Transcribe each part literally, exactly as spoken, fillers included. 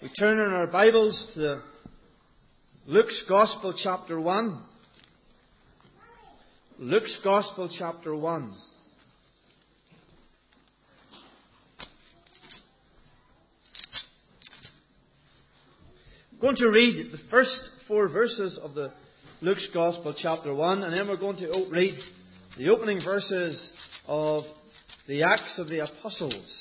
We turn in our Bibles to Luke's Gospel chapter one. Luke's Gospel chapter one. I'm going to read the first four verses of the Luke's Gospel chapter one, and then we're going to read the opening verses of the Acts of the Apostles.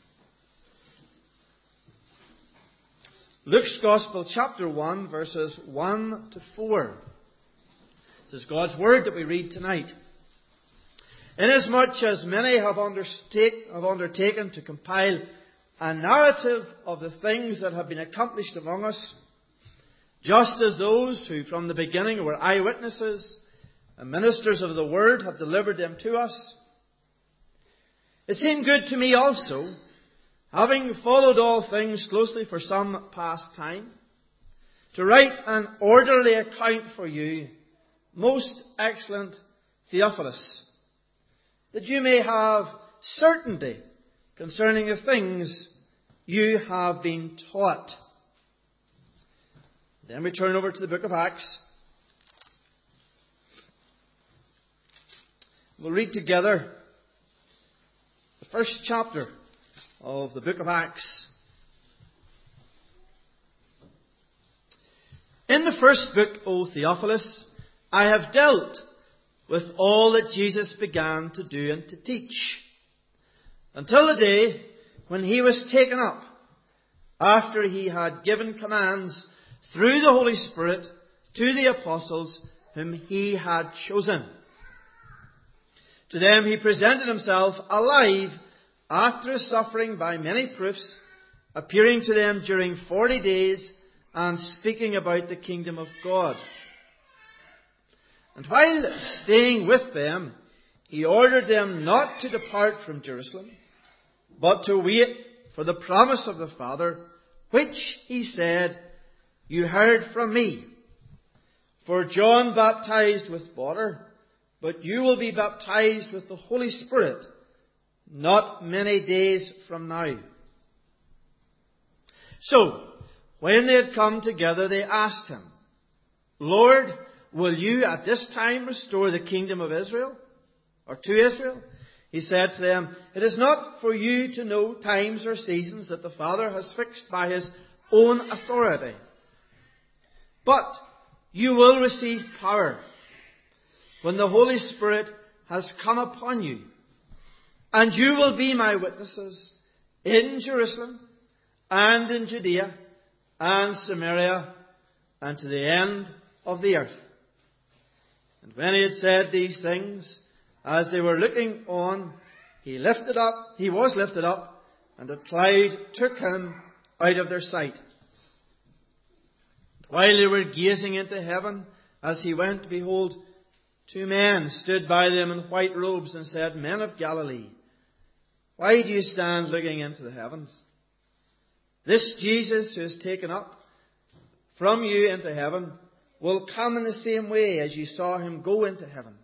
Luke's Gospel chapter one, verses one to four. This is God's Word that we read tonight. Inasmuch as many have, undertake, have undertaken to compile a narrative of the things that have been accomplished among us, just as those who from the beginning were eyewitnesses and ministers of the Word have delivered them to us, it seemed good to me also, having followed all things closely for some past time, to write an orderly account for you, most excellent Theophilus, that you may have certainty concerning the things you have been taught. Then we turn over to the book of Acts. We'll read together the first chapter of the book of Acts. In the first book, O Theophilus, I have dealt with all that Jesus began to do and to teach, until the day when he was taken up, after he had given commands through the Holy Spirit to the apostles whom he had chosen. To them he presented himself alive after his suffering by many proofs, appearing to them during forty days and speaking about the kingdom of God. And while staying with them, he ordered them not to depart from Jerusalem, but to wait for the promise of the Father, which, he said, you heard from me. For John baptized with water, but you will be baptized with the Holy Spirit not many days from now. So, when they had come together, they asked him, Lord, will you at this time restore the kingdom of Israel, or to Israel? He said to them, it is not for you to know times or seasons that the Father has fixed by his own authority. But you will receive power when the Holy Spirit has come upon you. And you will be my witnesses in Jerusalem and in Judea and Samaria and to the end of the earth. And when he had said these things, as they were looking on, he lifted up, he was lifted up, and a cloud took him out of their sight. While they were gazing into heaven as he went, behold, two men stood by them in white robes and said, Men of Galilee, why do you stand looking into the heavens? This Jesus who is taken up from you into heaven will come in the same way as you saw him go into heaven.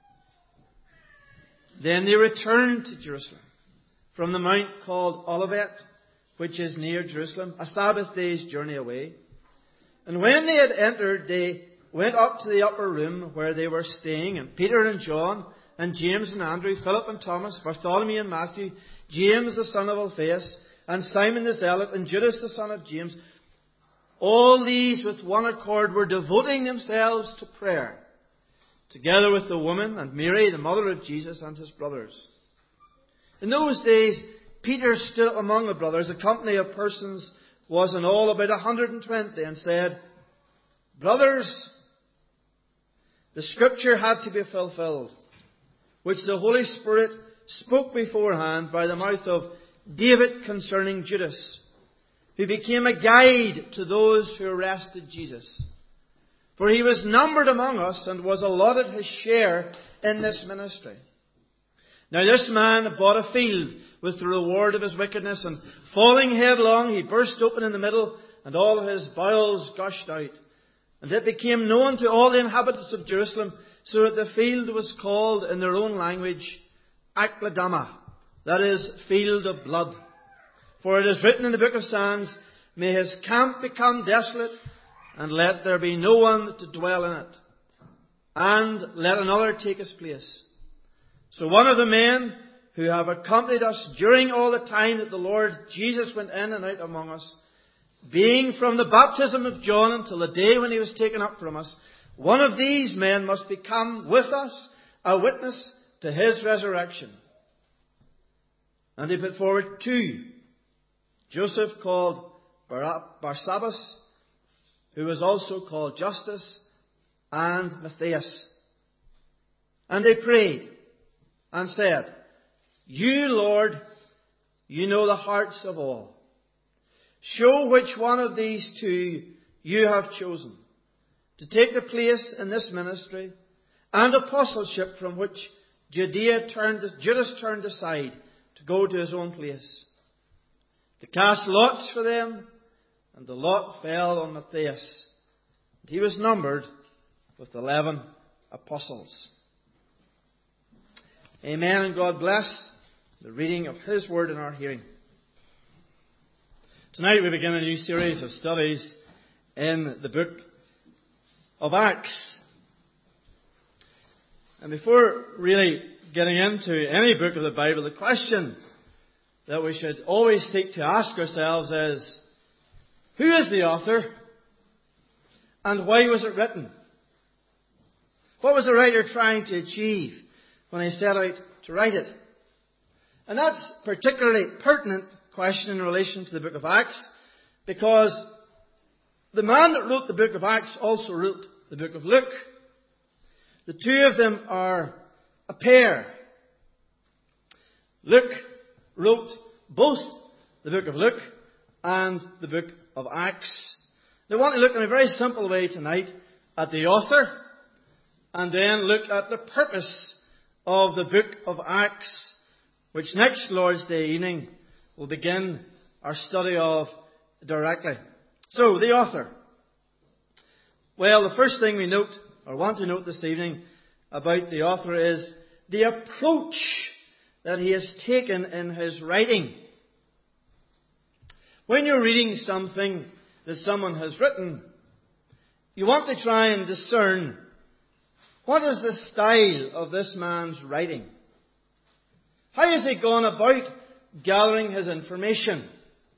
Then they returned to Jerusalem from the mount called Olivet, which is near Jerusalem, a Sabbath day's journey away. And when they had entered, they went up to the upper room where they were staying, and Peter and John and James and Andrew, Philip and Thomas, Bartholomew and Matthew, James the son of Alphaeus, and Simon the Zealot, and Judas the son of James, all these with one accord were devoting themselves to prayer, together with the woman and Mary, the mother of Jesus, and his brothers. In those days, Peter stood among the brothers. A company of persons was in all about a hundred and twenty, and said, Brothers, the scripture had to be fulfilled, which the Holy Spirit spoke beforehand by the mouth of David concerning Judas, who became a guide to those who arrested Jesus. For he was numbered among us and was allotted his share in this ministry. Now this man bought a field with the reward of his wickedness, and falling headlong, he burst open in the middle, and all his bowels gushed out. And it became known to all the inhabitants of Jerusalem, so that the field was called in their own language Akladama, that is, field of blood. For it is written in the book of Psalms, May his camp become desolate, and let there be no one to dwell in it. And let another take his place. So one of the men who have accompanied us during all the time that the Lord Jesus went in and out among us, being from the baptism of John until the day when he was taken up from us, one of these men must become with us a witness to his resurrection. And they put forward two. Joseph called Barsabbas, who was also called Justus, and Matthias. And they prayed and said, You, Lord, you know the hearts of all. Show which one of these two you have chosen to take the place in this ministry and apostleship from which Judea turned, Judas turned aside to go to his own place. To cast lots for them, and the lot fell on Matthias. And he was numbered with eleven apostles. Amen, and God bless the reading of His Word in our hearing. Tonight we begin a new series of studies in the book of Acts. And before really getting into any book of the Bible, the question that we should always seek to ask ourselves is, who is the author and why was it written? What was the writer trying to achieve when he set out to write it? And that's a particularly pertinent question in relation to the book of Acts, because the man that wrote the book of Acts also wrote the book of Luke. The two of them are a pair. Luke wrote both the book of Luke and the book of Acts. They want to look in a very simple way tonight at the author, and then look at the purpose of the book of Acts, which next Lord's Day evening we'll begin our study of directly. So, the author. Well, the first thing we note, or want to note this evening about the author, is the approach that he has taken in his writing. When you're reading something that someone has written, you want to try and discern, what is the style of this man's writing? How has he gone about gathering his information?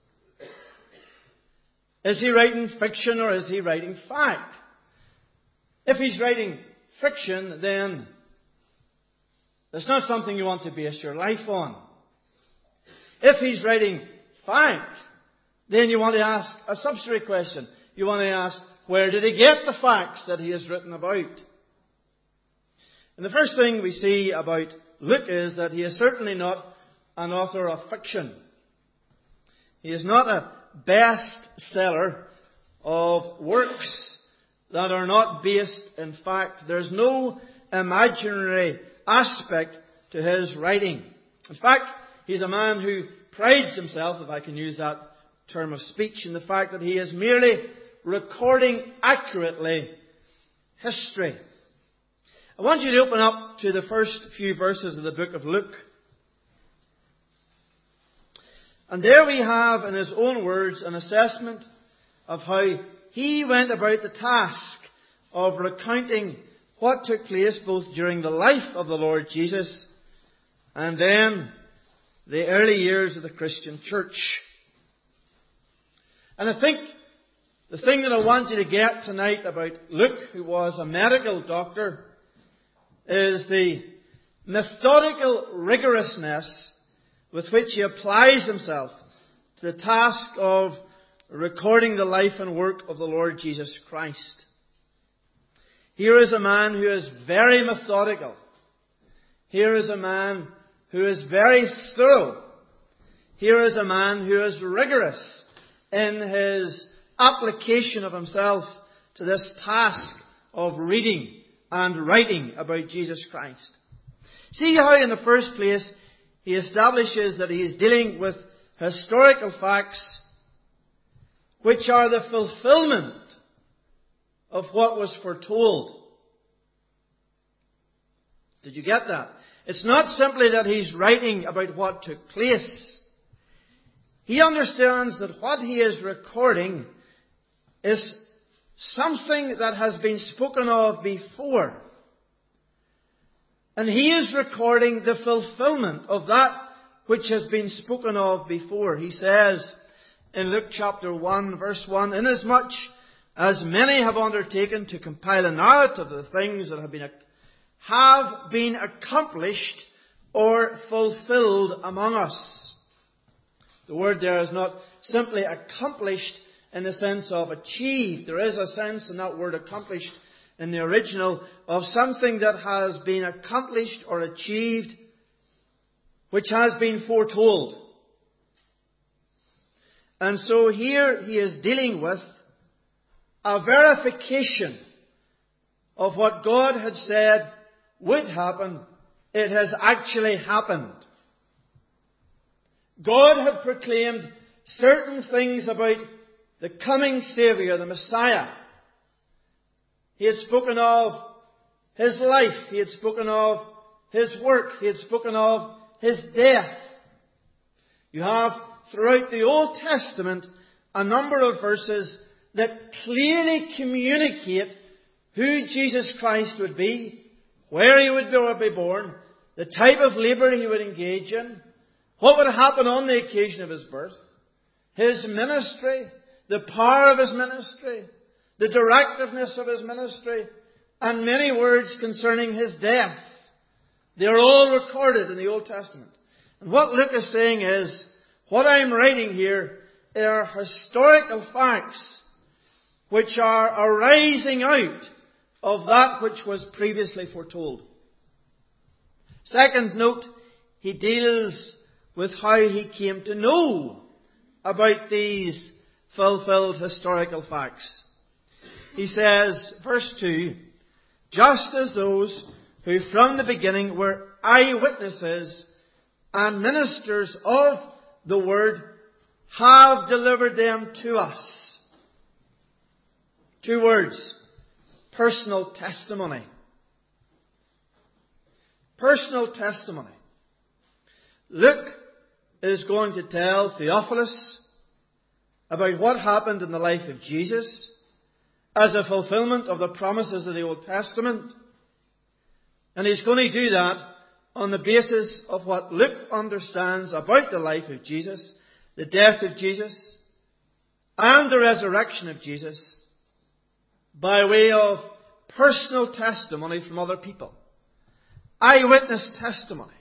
Is he writing fiction or is he writing fact? If he's writing fiction, then that's not something you want to base your life on. If he's writing fact, then you want to ask a subsidiary question. You want to ask, where did he get the facts that he has written about? And the first thing we see about Luke is that he is certainly not an author of fiction. He is not a bestseller of works that are not based in fact. There's no imaginary aspect to his writing. In fact, he's a man who prides himself, if I can use that term of speech, in the fact that he is merely recording accurately history. I want you to open up to the first few verses of the book of Luke. And there we have, in his own words, an assessment of how he went about the task of recounting what took place both during the life of the Lord Jesus and then the early years of the Christian church. And I think the thing that I want you to get tonight about Luke, who was a medical doctor, is the methodical rigorousness with which he applies himself to the task of recording the life and work of the Lord Jesus Christ. Here is a man who is very methodical. Here is a man who is very thorough. Here is a man who is rigorous in his application of himself to this task of reading and writing about Jesus Christ. See how in the first place he establishes that he is dealing with historical facts which are the fulfillment of what was foretold. Did you get that? It's not simply that he's writing about what took place. he understands that what he is recording is something that has been spoken of before. And he is recording the fulfillment of that which has been spoken of before. He says in Luke chapter one, verse one, "Inasmuch as many have undertaken to compile a narrative of the things that have been, have been accomplished or fulfilled among us." The word there is not simply accomplished in the sense of achieved. There is a sense in that word accomplished in the original of something that has been accomplished or achieved, which has been foretold. And so here he is dealing with a verification of what God had said would happen. It has actually happened. God had proclaimed certain things about the coming Saviour, the Messiah. He had spoken of His life. He had spoken of His work. He had spoken of His death. You have throughout the Old Testament a number of verses that clearly communicate who Jesus Christ would be, where He would be born, the type of labour He would engage in, what would happen on the occasion of His birth, His ministry, the power of His ministry, the directiveness of His ministry, and many words concerning His death. They are all recorded in the Old Testament. And what Luke is saying is, what I'm writing here are historical facts which are arising out of that which was previously foretold. Second note, he deals with how he came to know about these fulfilled historical facts. He says, verse two, "Just as those who from the beginning were eyewitnesses and ministers of the word have delivered them to us." Two words. Personal testimony. Personal testimony. Luke is going to tell Theophilus about what happened in the life of Jesus as a fulfillment of the promises of the Old Testament. And he's going to do that on the basis of what Luke understands about the life of Jesus, the death of Jesus, and the resurrection of Jesus, by way of personal testimony from other people. Eyewitness testimony.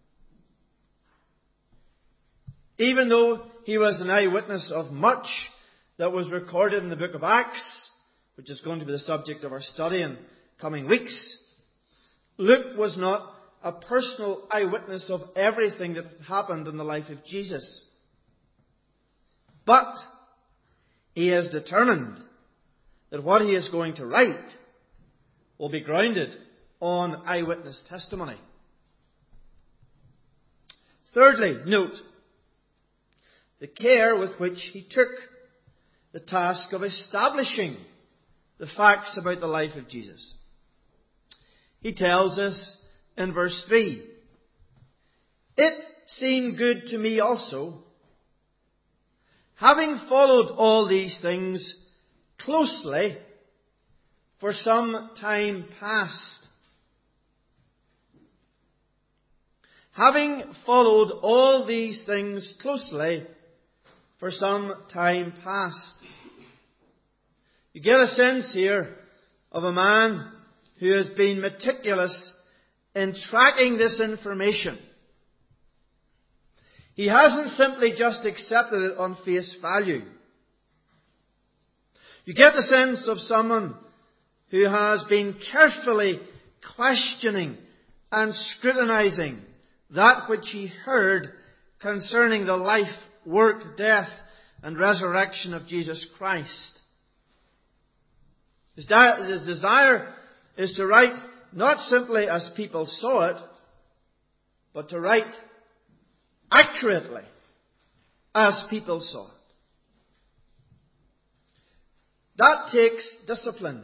Even though he was an eyewitness of much that was recorded in the book of Acts, which is going to be the subject of our study in coming weeks, Luke was not a personal eyewitness of everything that happened in the life of Jesus. But he is determined that what he is going to write will be grounded on eyewitness testimony. Thirdly, note the care with which he took the task of establishing the facts about the life of Jesus. He tells us in verse three, "It seemed good to me also, having followed all these things closely for some time past." Having followed all these things closely for some time past. You get a sense here of a man who has been meticulous in tracking this information. He hasn't simply just accepted it on face value. You get the sense of someone who has been carefully questioning and scrutinizing that which he heard concerning the life, work, death, and resurrection of Jesus Christ. His, de- his desire is to write not simply as people saw it, but to write accurately as people saw it. That takes discipline.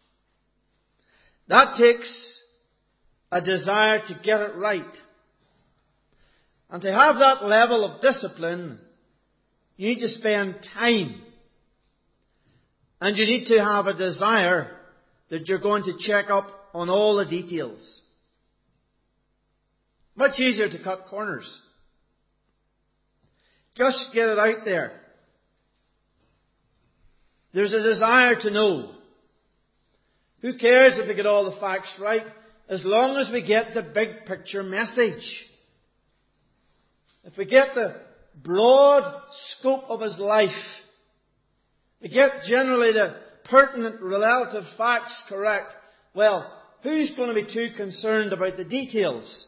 That takes a desire to get it right. And to have that level of discipline You need to spend time. And you need to have a desire that you're going to check up on all the details. Much easier to cut corners. Just get it out there. There's a desire to know. Who cares if we get all the facts right, as long as we get the big picture message. If we get the broad scope of his life, we get generally the pertinent relative facts correct, well, who's going to be too concerned about the details?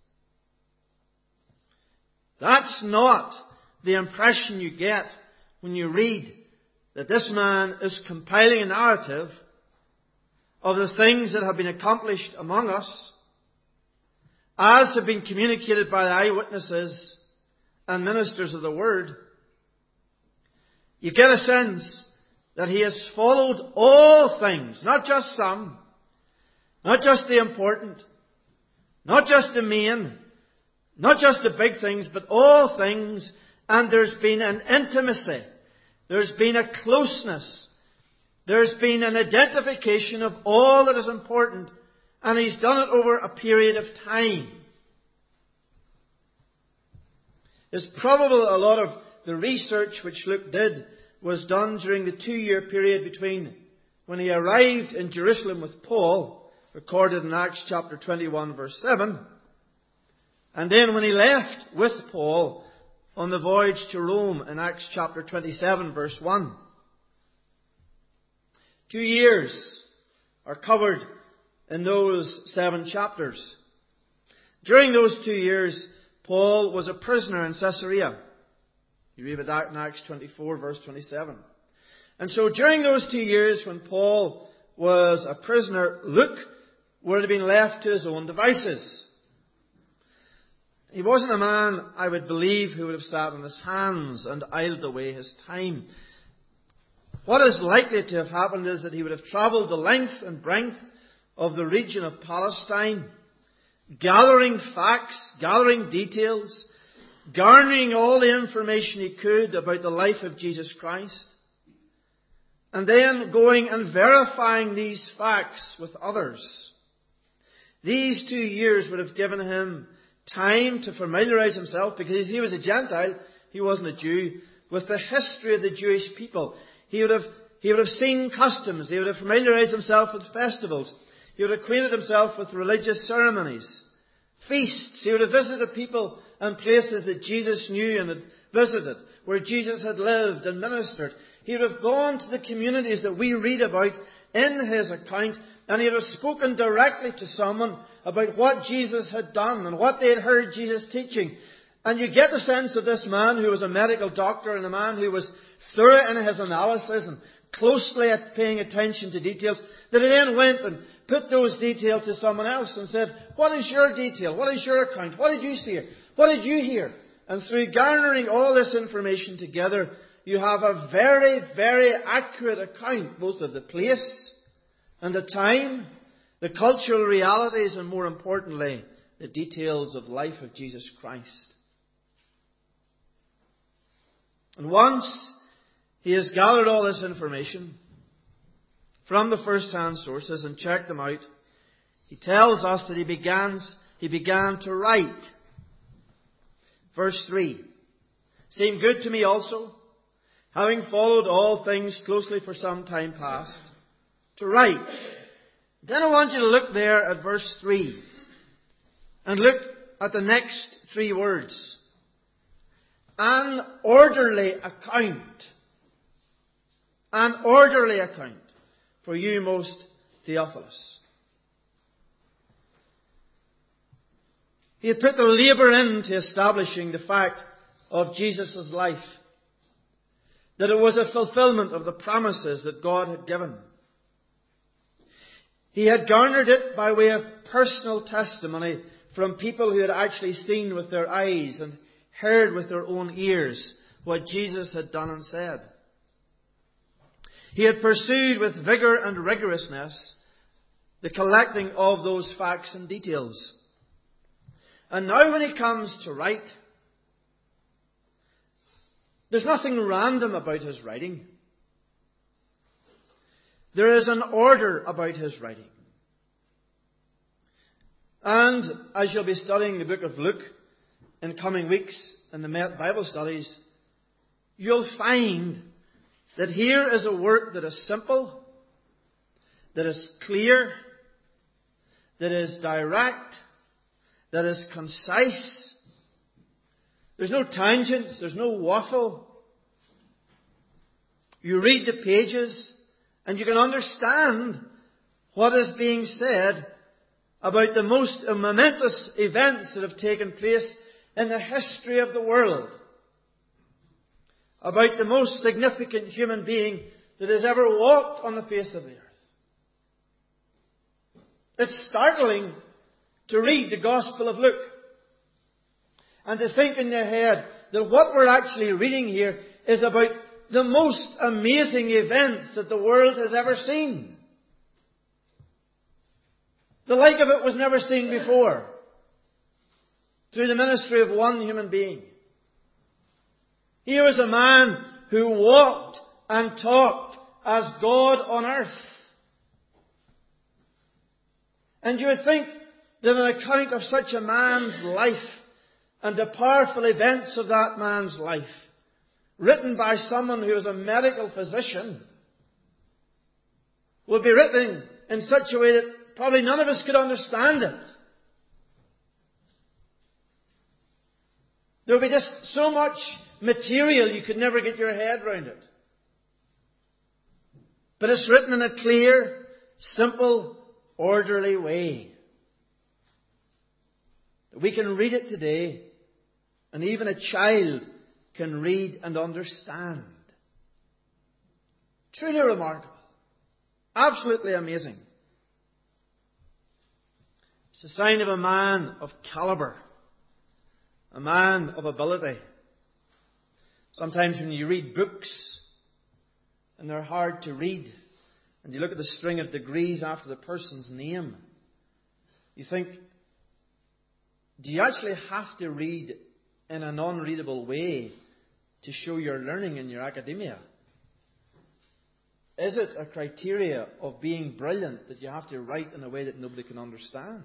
That's not the impression you get when you read that this man is compiling a narrative of the things that have been accomplished among us, as have been communicated by the eyewitnesses and ministers of the Word. You get a sense that he has followed all things, not just some, not just the important, not just the main, not just the big things, but all things, and there's been an intimacy, there's been a closeness, there's been an identification of all that is important, and he's done it over a period of time. It's probable a lot of the research which Luke did was done during the two-year period between when he arrived in Jerusalem with Paul, recorded in Acts chapter twenty-one, verse seven, and then when he left with Paul on the voyage to Rome in Acts chapter twenty-seven, verse one. Two years are covered in those seven chapters. During those two years, Paul was a prisoner in Caesarea. You read about that in Acts twenty-four, verse twenty-seven. And so during those two years when Paul was a prisoner, Luke would have been left to his own devices. He wasn't a man, I would believe, who would have sat on his hands and idled away his time. What is likely to have happened is that he would have travelled the length and breadth of the region of Palestine, gathering facts, gathering details, garnering all the information he could about the life of Jesus Christ, and then going and verifying these facts with others. These two years would have given him time to familiarize himself, because he was a Gentile, he wasn't a Jew, with the history of the Jewish people. He would have, he would have seen customs, he would have familiarized himself with festivals, he would have acquainted himself with religious ceremonies, feasts. He would have visited people and places that Jesus knew and had visited, where Jesus had lived and ministered. He would have gone to the communities that we read about in his account, and he would have spoken directly to someone about what Jesus had done and what they had heard Jesus teaching. And you get the sense of this man who was a medical doctor and a man who was thorough in his analysis and closely at paying attention to details, that he then went and put those details to someone else and said, what is your detail? What is your account? What did you see? What did you hear? And through garnering all this information together, you have a very, very accurate account, both of the place and the time, the cultural realities, and more importantly, the details of life of Jesus Christ. And once he has gathered all this information from the first-hand sources and checked them out, he tells us that he begins, he began to write. Verse three. Seemed good to me also, having followed all things closely for some time past, to write. Then I want you to look there at verse three. And look at the next three words. An orderly account. An orderly account for you, most Theophilus. He had put the labour into establishing the fact of Jesus' life, that it was a fulfilment of the promises that God had given. He had garnered it by way of personal testimony from people who had actually seen with their eyes and heard with their own ears what Jesus had done and said. He had pursued with vigour and rigorousness the collecting of those facts and details. And now when he comes to write, There's nothing random about his writing. There is an order about his writing. And as you'll be studying the book of Luke in coming weeks in the Bible studies, you'll find that here is a work that is simple, that is clear, that is direct, that is concise. There's no tangents, there's no waffle. You read the pages and you can understand what is being said about the most momentous events that have taken place in the history of the world. About the most significant human being that has ever walked on the face of the earth. It's startling to read the Gospel of Luke and to think in your head that what we're actually reading here is about the most amazing events that the world has ever seen. The like of it was never seen before through the ministry of one human being. Here was a man who walked and talked as God on earth. And you would think that an account of such a man's life and the powerful events of that man's life, written by someone who was a medical physician, would be written in such a way that probably none of us could understand it. There would be just so much material you could never get your head around it. But it's written in a clear, simple, orderly way. We can read it today, and even a child can read and understand. Truly remarkable. Absolutely amazing. It's a sign of a man of caliber. A man of ability. Sometimes when you read books, and they're hard to read, and you look at the string of degrees after the person's name, you think, do you actually have to read in a non-readable way to show your learning in your academia? Is it a criteria of being brilliant that you have to write in a way that nobody can understand?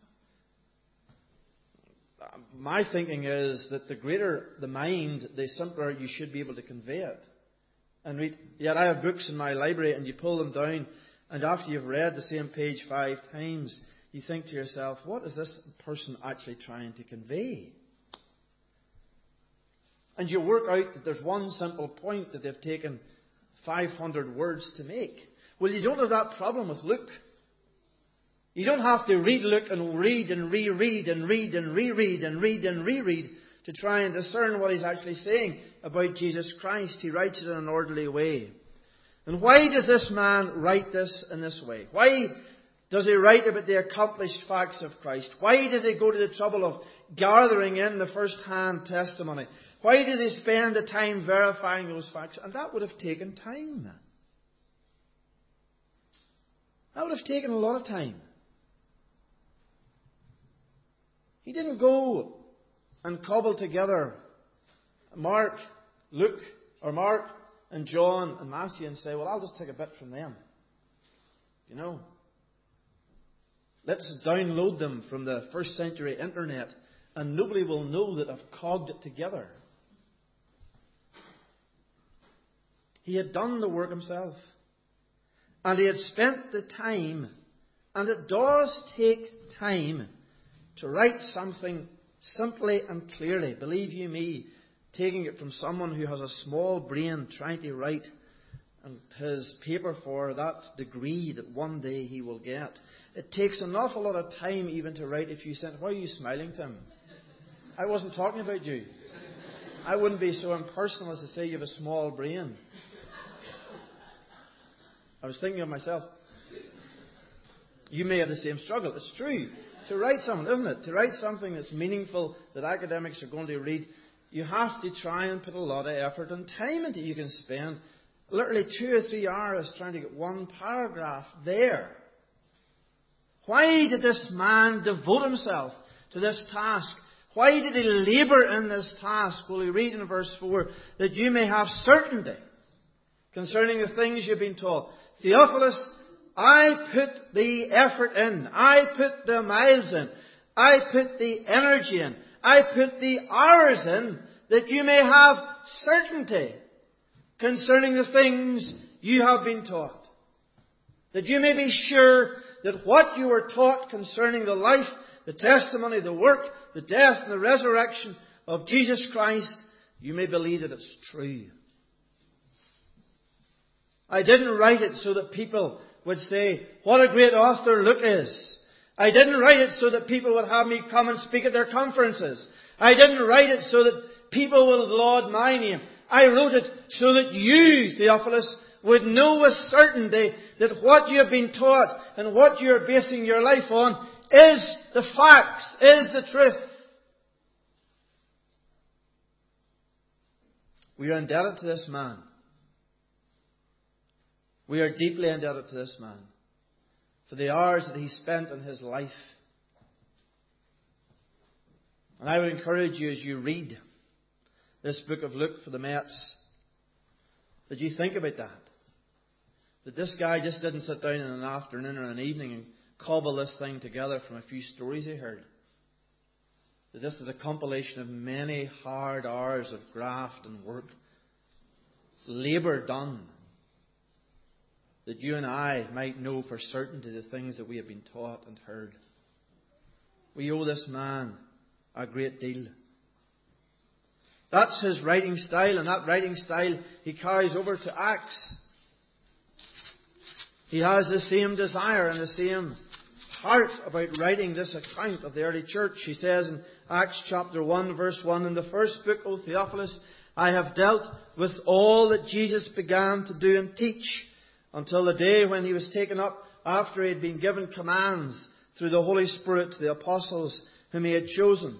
My thinking is that the greater the mind, the simpler you should be able to convey it. And read. Yet I have books in my library, and you pull them down, and after you've read the same page five times, you think to yourself, what is this person actually trying to convey? And you work out that there's one simple point that they've taken five hundred words to make. Well, you don't have that problem with Luke. You don't have to read Luke and read and reread and read and reread and read and reread to try and discern what he's actually saying about Jesus Christ. He writes it in an orderly way. And why does this man write this in this way? Why does he write about the accomplished facts of Christ? Why does he go to the trouble of gathering in the first-hand testimony? Why does he spend the time verifying those facts? And that would have taken time. That would have taken a lot of time. He didn't go and cobble together Mark, Luke, or Mark and John and Matthew and say, well, I'll just take a bit from them. You know, let's download them from the first century internet and nobody will know that I've cogged it together. He had done the work himself. And he had spent the time, and it does take time to write something simply and clearly. Believe you me, taking it from someone who has a small brain trying to write and his paper for that degree that one day he will get. It takes an awful lot of time even to write a few sentences. Why are you smiling, Tim? I wasn't talking about you. I wouldn't be so impersonal as to say you have a small brain. I was thinking of myself. You may have the same struggle. It's true. To write something, isn't it? To write something that's meaningful, that academics are going to read, you have to try and put a lot of effort and time into it. You can spend literally two or three hours trying to get one paragraph there. Why did this man devote himself to this task? Why did he labour in this task? Well, we read in verse four, that you may have certainty concerning the things you've been taught. Theophilus, I put the effort in. I put the miles in. I put the energy in. I put the hours in, that you may have certainty concerning the things you have been taught. That you may be sure that what you were taught concerning the life, the testimony, the work, the death and the resurrection of Jesus Christ, you may believe that it's true. I didn't write it so that people would say, what a great author Luke is. I didn't write it so that people would have me come and speak at their conferences. I didn't write it so that people would laud my name. I wrote it so that you, Theophilus, would know with certainty that what you have been taught and what you are basing your life on is the facts, is the truth. We are indebted to this man. We are deeply indebted to this man for the hours that he spent in his life. And I would encourage you as you read this book of Luke for the Mets, that you think about that. That this guy just didn't sit down in an afternoon or an evening and cobble this thing together from a few stories he heard. That this is a compilation of many hard hours of graft and work, labour done, that you and I might know for certainty the things that we have been taught and heard. We owe this man a great deal. That's his writing style, and that writing style he carries over to Acts. He has the same desire and the same heart about writing this account of the early church. He says in Acts chapter one, verse one, in the first book, O Theophilus, I have dealt with all that Jesus began to do and teach, until the day when he was taken up after he had been given commands through the Holy Spirit to the apostles whom he had chosen.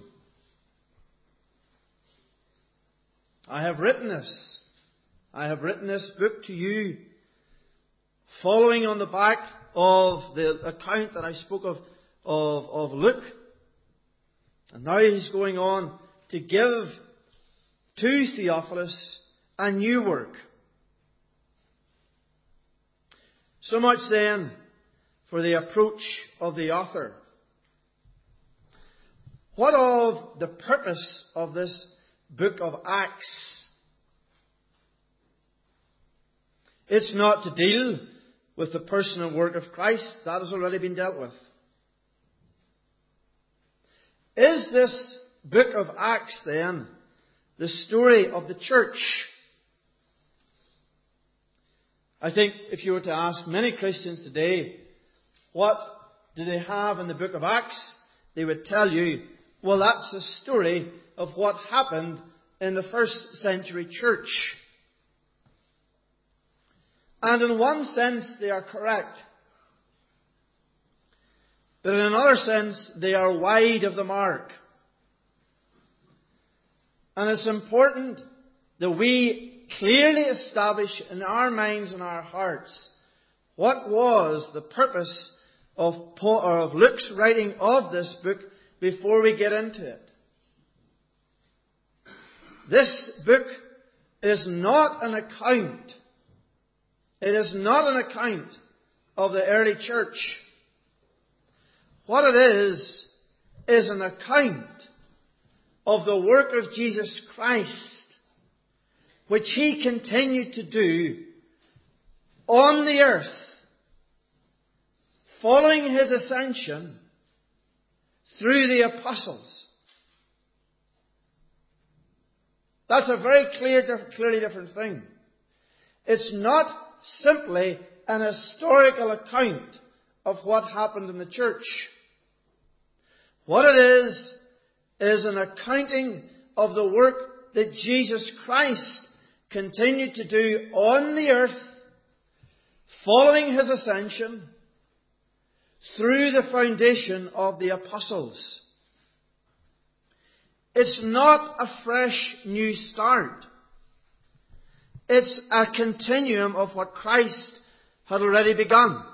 I have written this. I have written this book to you, following on the back of the account that I spoke of, of, of Luke. And now he's going on to give to Theophilus a new work. So much then for the approach of the author. What of the purpose of this book of Acts? It's not to deal with the person and work of Christ. That has already been dealt with. Is this book of Acts then the story of the church? I think if you were to ask many Christians today, what do they have in the book of Acts? They would tell you, well, that's a story of what happened in the first century church. And in one sense, they are correct. But in another sense, they are wide of the mark. And it's important that we clearly establish in our minds and our hearts what was the purpose of Paul, or of Luke's writing of this book before we get into it. This book is not an account. It is not an account of the early church. What it is, is an account of the work of Jesus Christ, which He continued to do on the earth, following His ascension through the apostles. That's a very clear, clearly different thing. It's not simply an historical account of what happened in the church. What it is, is an accounting of the work that Jesus Christ continued to do on the earth, following His ascension, through the foundation of the apostles. It's not a fresh new start. It's a continuum of what Christ had already begun.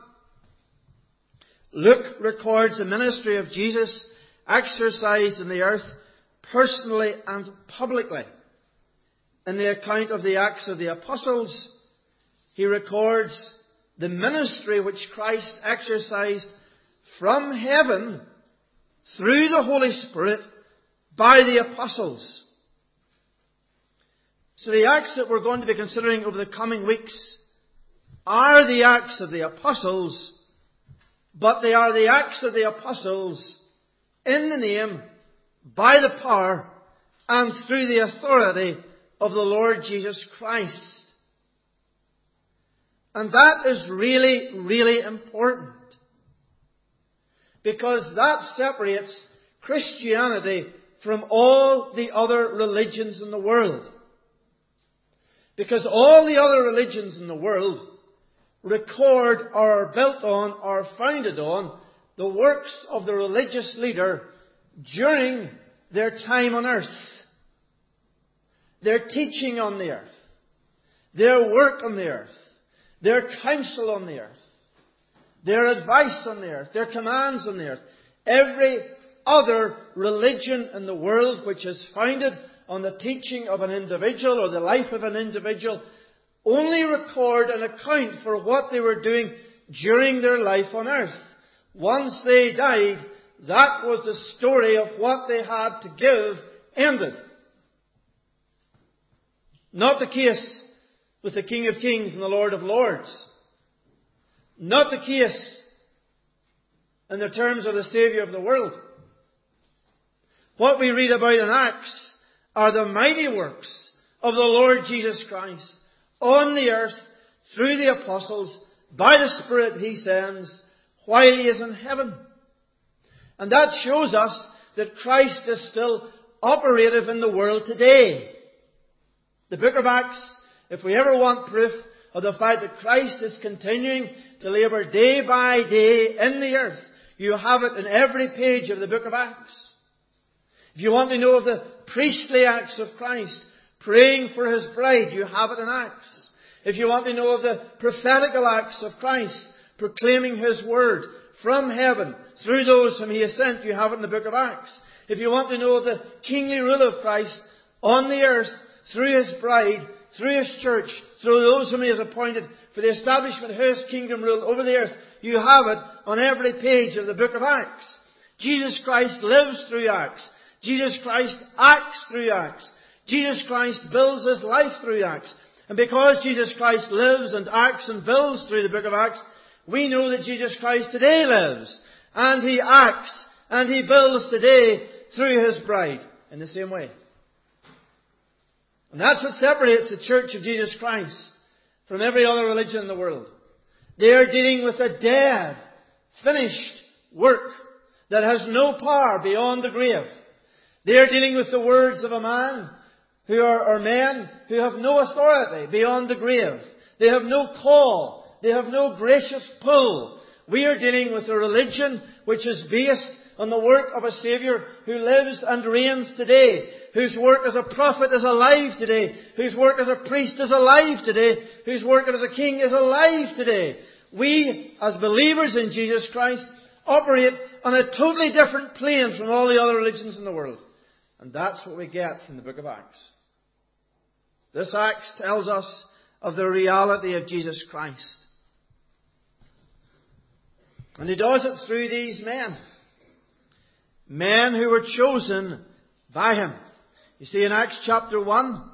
Luke records the ministry of Jesus exercised in the earth personally and publicly. In the account of the Acts of the Apostles, he records the ministry which Christ exercised from heaven through the Holy Spirit by the apostles. So the Acts that we're going to be considering over the coming weeks are the Acts of the Apostles, but they are the Acts of the Apostles in the name, by the power, and through the authority of the Lord Jesus Christ. And that is really, really important, because that separates Christianity from all the other religions in the world. Because all the other religions in the world record or are built on or founded on the works of the religious leader during their time on earth. Their teaching on the earth. Their work on the earth. Their counsel on the earth. Their advice on the earth. Their commands on the earth. Every other religion in the world which is founded on the teaching of an individual or the life of an individual only record an account for what they were doing during their life on earth. Once they died, that was the story of what they had to give ended. Not the case with the King of Kings and the Lord of Lords. Not the case in the terms of the Saviour of the world. What we read about in Acts are the mighty works of the Lord Jesus Christ on the earth through the apostles by the Spirit He sends while He is in heaven. And that shows us that Christ is still operative in the world today. The book of Acts, if we ever want proof of the fact that Christ is continuing to labour day by day in the earth, you have it in every page of the book of Acts. If you want to know of the priestly acts of Christ, praying for His bride, you have it in Acts. If you want to know of the prophetical acts of Christ, proclaiming His word from heaven through those whom He has sent, you have it in the book of Acts. If you want to know of the kingly rule of Christ on the earth through His bride, through His church, through those whom He has appointed for the establishment of His kingdom rule over the earth, you have it on every page of the book of Acts. Jesus Christ lives through Acts. Jesus Christ acts through Acts. Jesus Christ builds His life through Acts. And because Jesus Christ lives and acts and builds through the book of Acts, we know that Jesus Christ today lives. And He acts and He builds today through His bride in the same way. And that's what separates the Church of Jesus Christ from every other religion in the world. They are dealing with a dead, finished work that has no power beyond the grave. They are dealing with the words of a man who are, or men who have no authority beyond the grave. They have no call. They have no gracious pull. We are dealing with a religion which is based on the work of a Saviour who lives and reigns today, whose work as a prophet is alive today, whose work as a priest is alive today, whose work as a king is alive today. We, as believers in Jesus Christ, operate on a totally different plane from all the other religions in the world. And that's what we get from the book of Acts. This Acts tells us of the reality of Jesus Christ. And He does it through these men. Men who were chosen by Him. You see, in Acts chapter one,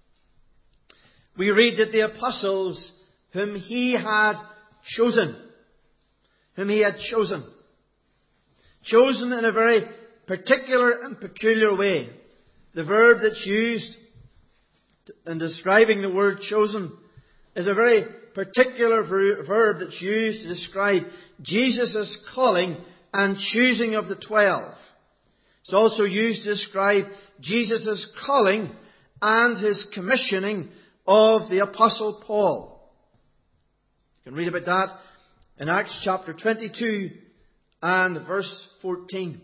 we read that the apostles whom He had chosen, whom He had chosen, chosen in a very particular and peculiar way. The verb that's used in describing the word chosen is a very particular ver- verb that's used to describe Jesus' calling and choosing of the twelve. It's also used to describe Jesus' calling and His commissioning of the Apostle Paul. You can read about that in Acts chapter twenty-two and verse fourteen.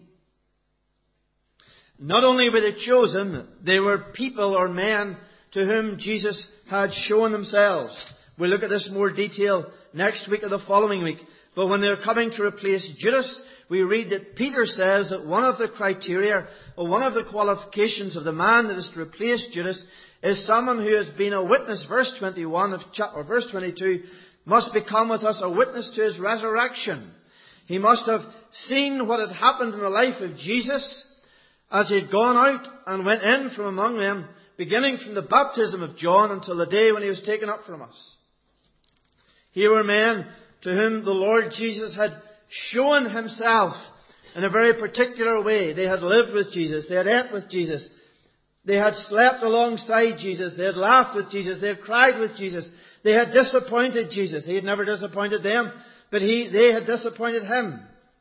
Not only were they chosen, they were people or men to whom Jesus had shown themselves. We'll look at this in more detail next week or the following week. But when they're coming to replace Judas, we read that Peter says that one of the criteria, or one of the qualifications of the man that is to replace Judas, is someone who has been a witness. Verse twenty-one of chapter, or verse twenty-two, must become with us a witness to His resurrection. He must have seen what had happened in the life of Jesus as He had gone out and went in from among them, beginning from the baptism of John until the day when He was taken up from us. Here were men to whom the Lord Jesus had shown Himself in a very particular way. They had lived with Jesus. They had ate with Jesus. They had slept alongside Jesus. They had laughed with Jesus. They had cried with Jesus. They had disappointed Jesus. He had never disappointed them, but he, they had disappointed Him.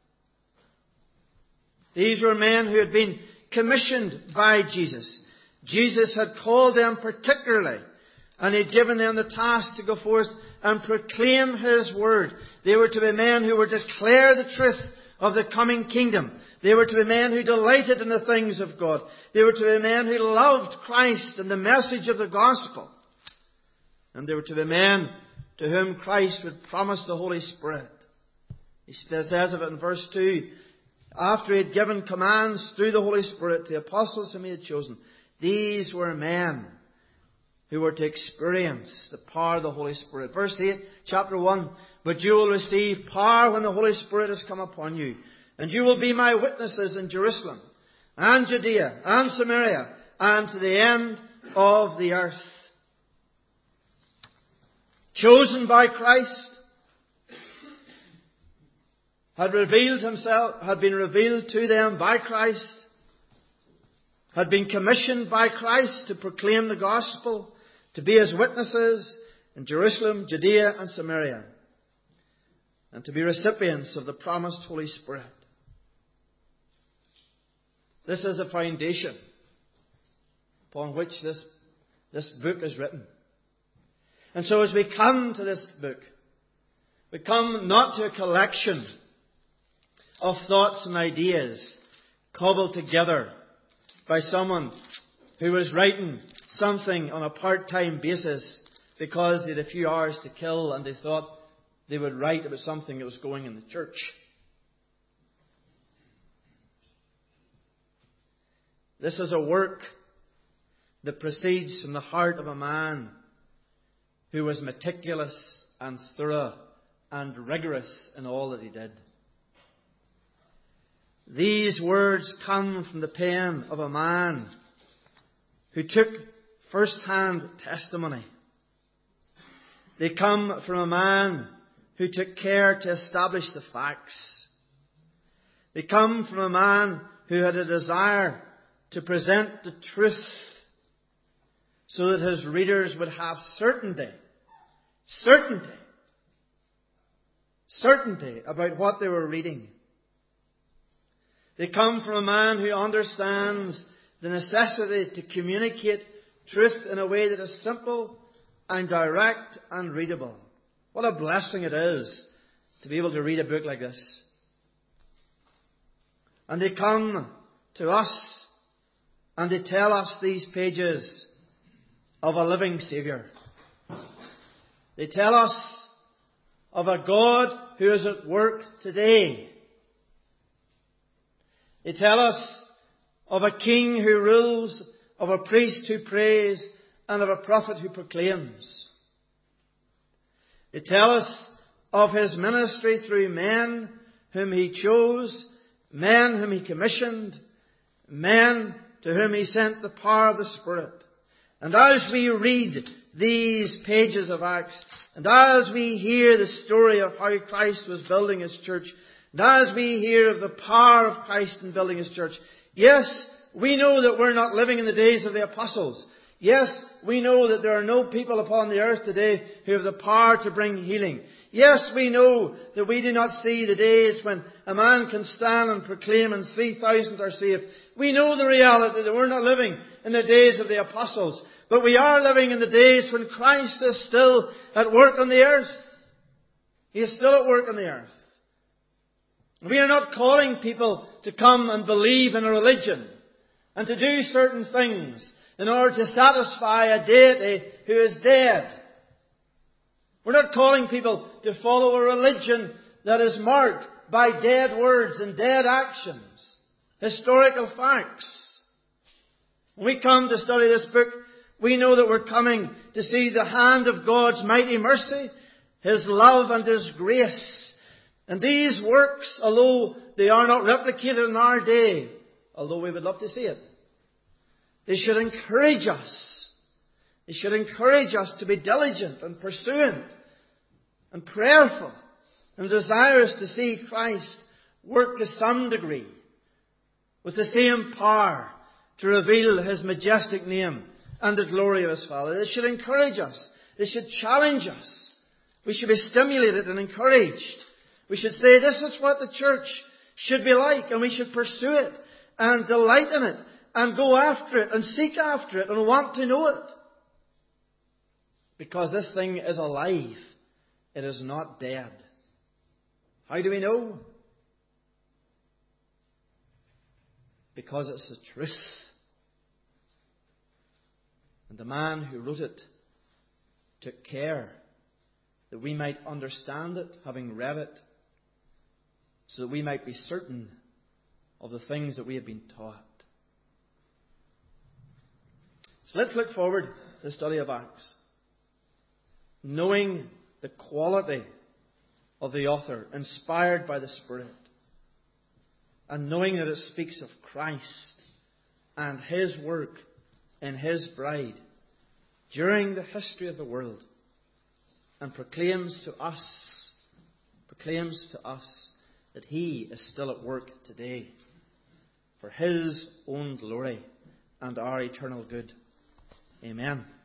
These were men who had been commissioned by Jesus. Jesus had called them particularly, and He had given them the task to go forth and proclaim His word. They were to be men who were to declare the truth of the coming kingdom. They were to be men who delighted in the things of God. They were to be men who loved Christ and the message of the gospel. And they were to be men to whom Christ would promise the Holy Spirit. He says of it in verse two, after He had given commands through the Holy Spirit to the apostles whom He had chosen, these were men who were to experience the power of the Holy Spirit. Verse eight, chapter one, but you will receive power when the Holy Spirit has come upon you, and you will be my witnesses in Jerusalem, and Judea, and Samaria, and to the end of the earth. Chosen by Christ, had revealed Himself, had been revealed to them by Christ, had been commissioned by Christ to proclaim the gospel, to be His witnesses in Jerusalem, Judea and Samaria, and to be recipients of the promised Holy Spirit. This is the foundation upon which this, this book is written. And so as we come to this book, we come not to a collection of thoughts and ideas cobbled together by someone who was writing something on a part-time basis because they had a few hours to kill and they thought they would write about something that was going in the church. This is a work that proceeds from the heart of a man who was meticulous and thorough and rigorous in all that he did. These words come from the pen of a man who took first-hand testimony. They come from a man who took care to establish the facts. They come from a man who had a desire to present the truth so that his readers would have certainty, certainty, certainty about what they were reading. They come from a man who understands the necessity to communicate truth in a way that is simple and direct and readable. What a blessing it is to be able to read a book like this. And they come to us and they tell us these pages of a living Saviour. They tell us of a God who is at work today. They tell us of a king who rules, of a priest who prays, and of a prophet who proclaims. They tell us of His ministry through men whom He chose, men whom He commissioned, men to whom He sent the power of the Spirit. And as we read these pages of Acts, and as we hear the story of how Christ was building His church, and as we hear of the power of Christ in building His church, yes, we know that we're not living in the days of the apostles. Yes, we know that there are no people upon the earth today who have the power to bring healing. Yes, we know that we do not see the days when a man can stand and proclaim and three thousand are saved. We know the reality that we're not living in the days of the apostles. But we are living in the days when Christ is still at work on the earth. He is still at work on the earth. We are not calling people to come and believe in a religion and to do certain things in order to satisfy a deity who is dead. We're not calling people to follow a religion that is marked by dead words and dead actions, historical facts. When we come to study this book, we know that we're coming to see the hand of God's mighty mercy, His love and His grace. And these works, although they are not replicated in our day, although we would love to see it, they should encourage us. They should encourage us to be diligent and pursuant and prayerful and desirous to see Christ work to some degree with the same power to reveal His majestic name and the glory of His Father. They should encourage us. They should challenge us. We should be stimulated and encouraged. We should say, this is what the church should be like, and we should pursue it and delight in it and go after it and seek after it and want to know it. Because this thing is alive. It is not dead. How do we know? Because it's the truth. And the man who wrote it took care that we might understand it, having read it, so that we might be certain of the things that we have been taught. So let's look forward to the study of Acts, knowing the quality of the author, inspired by the Spirit, and knowing that it speaks of Christ and His work in His bride during the history of the world, and proclaims to us, proclaims to us that He is still at work today for His own glory and our eternal good. Amen.